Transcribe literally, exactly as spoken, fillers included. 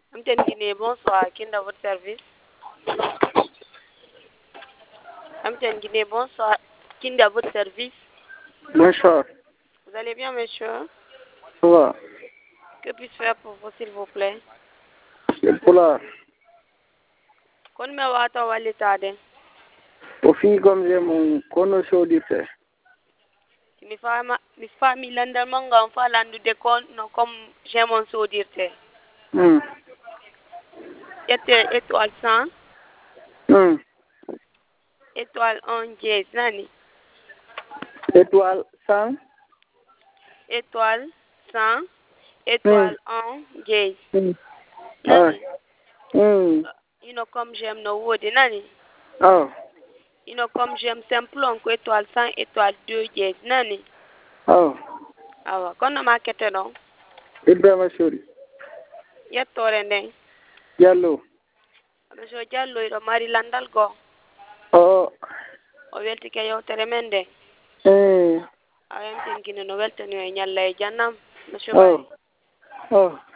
Amten Guinée, bonsoir, Kinda, à votre service. Amten Guinée, bonsoir, Kinda, à votre service. Bonsoir. Vous allez bien, monsieur? Ça va? Que puis-je faire pour vous, s'il vous plaît? Le polar. Kon me wata walitade. Au fil comme j'ai mon connoisseur du fait. Mi fama mi fami landal manga on fa landude kon no comme j'ai mon sodirte. Hum. Ete étoile cent, Hum. étoile un dièse, nani? Étoile cent. Étoile cent, Hum. étoile un dièse, Hum. Ah. nani? Hum. You know comme j'aime no wodi, nani? Ah. You know comme j'aime simple on étoile cent, étoile deux dièse, nani? Ah. Awa, kono makete no? Ibrahima Sori. Yettore ndeng. Diallo. Monsieur Diallo iɗo mari landal go. Oh. O welti ke yewtere men nde. Hum. A wemtin kine no weltani e ñalla e jannam, monsieur Oh. Bari. Oh.